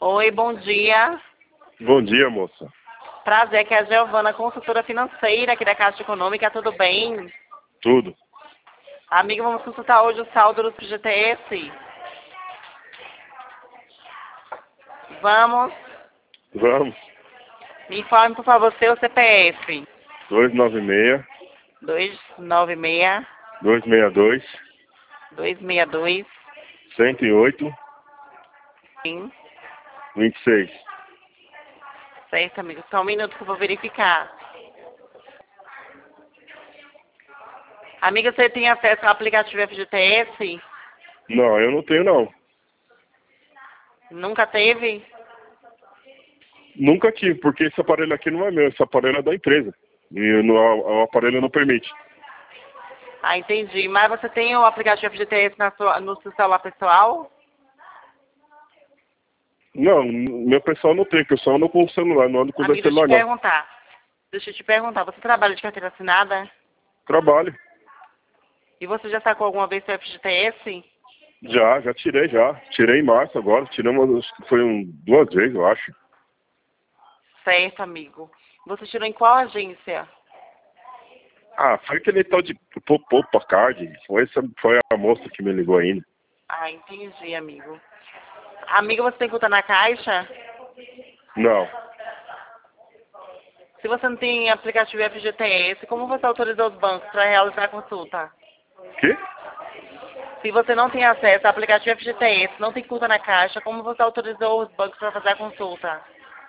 Oi, bom dia. Bom dia, moça. Prazer, que é a Giovana, consultora financeira aqui da Caixa Econômica, tudo bem? Tudo. Amigo, vamos consultar hoje o saldo do FGTS. Vamos. Vamos. Me informe, por favor, seu CPF. 296, 296 262, 262 108, Sim. 26. Certo, amigo. Só um minuto que eu vou verificar. Amiga, você tem acesso ao aplicativo FGTS? Não, eu não tenho não. Nunca teve? Nunca tive, porque esse aparelho aqui não é meu, esse aparelho é da empresa. E o aparelho não permite. Ah, entendi. Mas você tem o aplicativo FGTS no seu celular pessoal? Não, meu pessoal não tem, que eu só ando com o celular, não ando com o Amigo, deixa eu celular te não. perguntar. Deixa eu te perguntar. Você trabalha de carteira assinada? Trabalho. E você já sacou alguma vez seu FGTS? Já tirei já. Tirei em março agora, tirei duas vezes, eu acho. Certo, amigo. Você tirou em qual agência? Ah, foi aquele tal de Popa Card. Foi a moça que me ligou ainda. Ah, entendi, amigo. Amigo, você tem conta na Caixa? Não. Se você não tem aplicativo FGTS, como você autorizou os bancos para realizar a consulta? Quê? Se você não tem acesso ao aplicativo FGTS, não tem conta na Caixa, como você autorizou os bancos para fazer a consulta?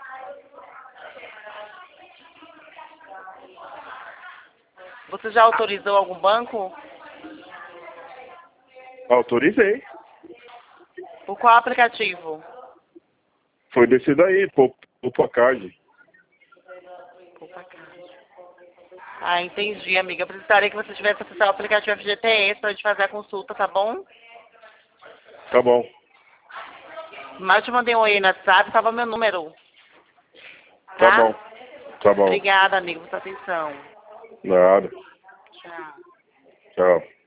Você já autorizou algum banco? Autorizei. Por qual aplicativo? Foi desse daí, Popa Card. Ah, entendi, amiga. Eu precisaria que você tivesse acesso ao aplicativo FGTS para a gente fazer a consulta, tá bom? Tá bom. Mas eu te mandei um oi no WhatsApp, tava meu número. Tá Tá? bom. Tá bom. Obrigada, amigo, por sua atenção. Nada. Tchau. Tchau.